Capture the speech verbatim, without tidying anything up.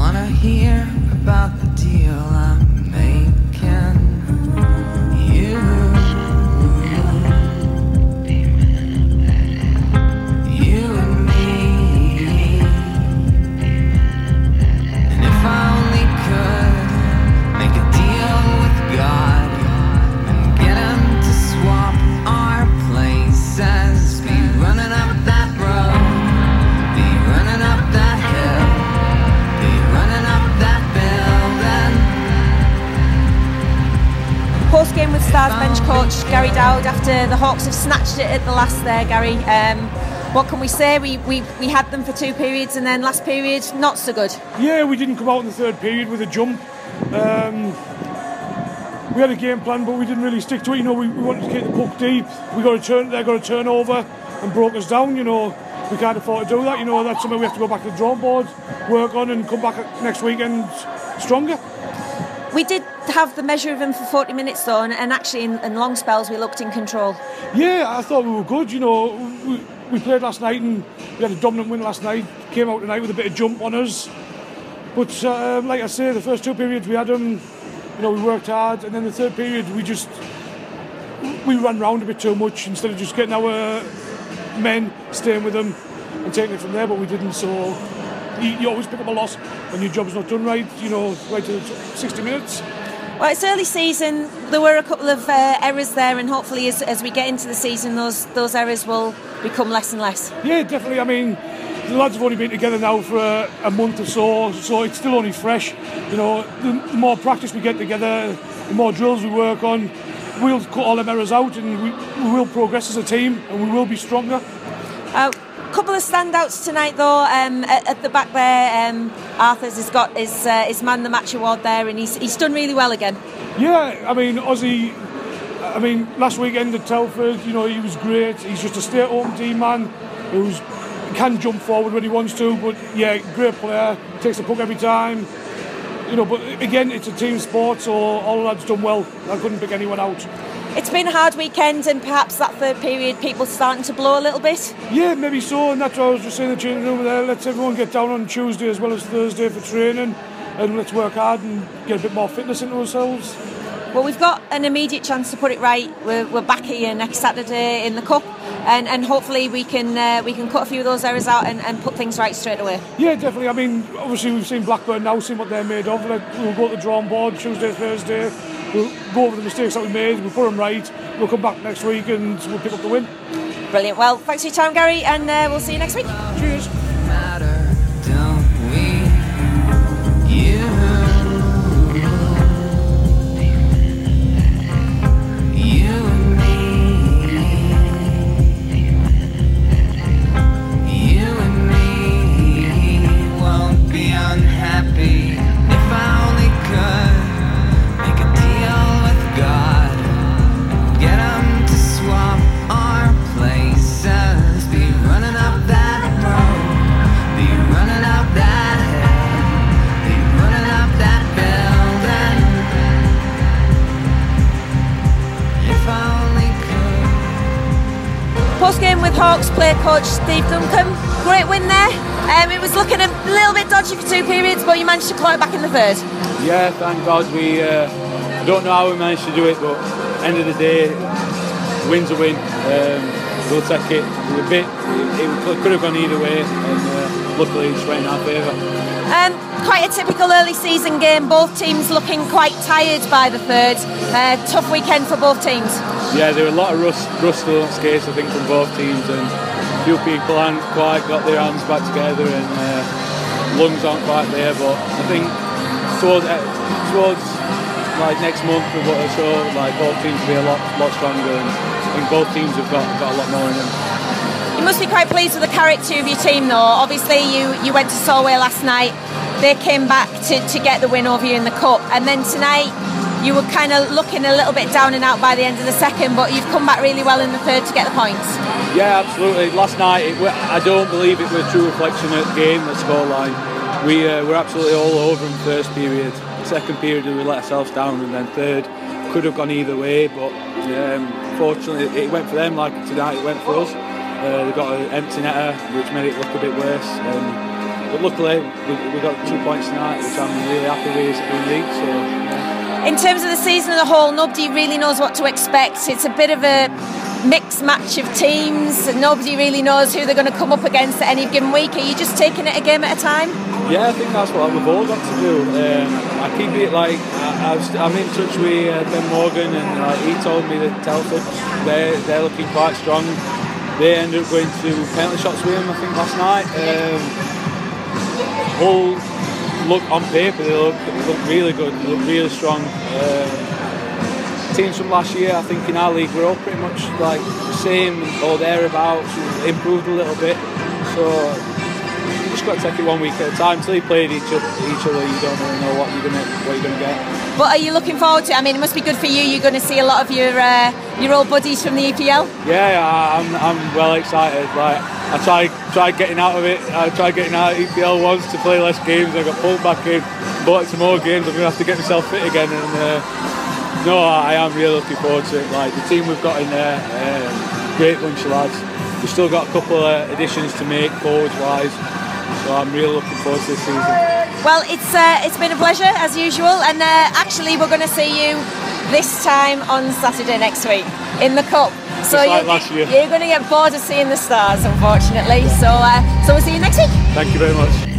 wanna hear about the deal I'm making. You, you and me. And if I only could make a deal with God and get him to swap our places, be running up that road, be running up that hill, be running up that building. Post-game with Stars bench coach Gary Dowd after the Hawks have snatched it at the last there, Gary. Um, what can we say? We, we we had them for two periods and then last period not so good. Yeah, we didn't come out in the third period with a jump. Um, we had a game plan, but we didn't really stick to it. You know, we, we wanted to keep the puck deep. We got a turn, they got a turnover and broke us down. You know, we can't afford to do that. You know, that's something we have to go back to the drawing board, work on, and come back next weekend stronger. We did have the measure of them for forty minutes though, and, and actually in, in long spells we looked in control. Yeah, I thought we were good. You know, we, we played last night and we had a dominant win last night. Came out tonight with a bit of jump on us. But uh, like I say, the first two periods we had them, you know, we worked hard, and then the third period we just we ran round a bit too much instead of just getting our men, staying with them and taking it from there. But we didn't. So you, you always pick up a loss when your job's not done right. You know, right to the sixty minutes. Well, it's early season. There were a couple of uh, errors there, and hopefully, as, as we get into the season, those those errors will become less and less. Yeah, definitely. I mean, the lads have only been together now for a, a month or so, so it's still only fresh. You know, the, the more practice we get together, the more drills we work on, we'll cut all them errors out, and we, we will progress as a team, and we will be stronger. Uh, couple of standouts tonight though, um, at, at the back there. um, Arthur's has got his, uh, his man the match award there, and he's, he's done really well again. Yeah, I mean Ozzy, I mean last weekend at Telford, you know, he was great. He's just a stay-at-home team man who's can jump forward when he wants to, but yeah, great player, takes the puck every time, you know. But again, it's a team sport, so all the lads done well. I couldn't pick anyone out. It's been a hard weekend, and perhaps that third period people starting to blow a little bit. Yeah, maybe so, and that's what I was just saying in the changing room there. Let's everyone get down on Tuesday as well as Thursday for training, and let's work hard and get a bit more fitness into ourselves. Well, we've got an immediate chance to put it right. We're, we're back here next Saturday in the Cup, and, and hopefully we can uh, we can cut a few of those errors out and, and put things right straight away. Yeah, definitely. I mean, obviously we've seen Blackburn now, seen what they're made of. We'll go to the drawing board Tuesday, Thursday. We'll go over the mistakes that we made, we'll put them right, we'll come back next week and we'll pick up the win. Brilliant. Well, thanks for your time, Gary, and uh, we'll see you next week. Cheers. Matter, don't we? You, you and me, you and me won't be unhappy if I only could make a deal with God, get him to swap our places, be running up that road, be running up that hill, be running up that building, if I only could. Post-game with Hawks player coach Steve Duncan. Great win there. Um, it was looking a little bit dodgy for two periods, but you managed to claw it back in the third. Yeah, thank God. We uh, I don't know how we managed to do it, but end of the day, win's a win. Um, we'll take it. It, a bit, it, it could have gone either way, and uh, luckily it's went in our favour. Um, quite a typical early season game. Both teams looking quite tired by the third. Uh, tough weekend for both teams. Yeah, there were a lot of rust, rust on skates, I think, from both teams, and a few people haven't quite got their hands back together, and uh, lungs aren't quite there. But I think towards uh, towards like next month, with what I saw, like both teams will be a lot lot stronger, and I think both teams have got, got a lot more in them. You must be quite pleased with the character of your team, though. Obviously, you, you went to Solway last night. They came back to, to get the win over you in the Cup, and then tonight you were kind of looking a little bit down and out by the end of the second, but you've come back really well in the third to get the points. Yeah, absolutely. Last night, it, I don't believe it was a true reflection of the game, the scoreline. We uh, were absolutely all over in the first period. Second period, we let ourselves down, and then third could have gone either way, but um, fortunately it went for them. Like tonight, it went for us. Uh, they got an empty netter, which made it look a bit worse. Um, but luckily we, we got two points tonight, which I'm really happy with in the league. So, yeah. In terms of the season as a whole, nobody really knows what to expect. It's a bit of a mixed match of teams. Nobody really knows who they're going to come up against at any given week. Are you just taking it a game at a time? Yeah, I think that's what we've all got to do. Um, I keep it like I, I was, I'm in touch with uh, Ben Morgan, and uh, he told me that Telford they're they're looking quite strong. They ended up going to penalty shots with him, I think, last night. Um, Hull look on paper, they look, they look really good. They look really strong. Um, teams from last year, I think in our league we're all pretty much like the same or thereabouts. We've improved a little bit. So. You just got to take it one week at a time. Until you played each other, each other, you don't really know what you're gonna what you're gonna get. But are you looking forward to it? I mean, it must be good for you. You're going to see a lot of your uh, your old buddies from the E P L. Yeah, I'm I'm well excited. Like I tried tried getting out of it. I tried getting out of E P L once to play less games. I got pulled back in, bought some more games. I'm gonna have to get myself fit again. And uh, no, I am really looking forward to it. Like the team we've got in there, um, great bunch of lads. We've still got a couple of additions to make forwards wise. So I'm really looking forward to this season. Well, it's uh, it's been a pleasure as usual, and uh, actually we're going to see you this time on Saturday next week in the Cup. So Just like you, last year. You're going to get bored of seeing the Stars, unfortunately. Yeah. So uh, so we'll see you next week. Thank you very much.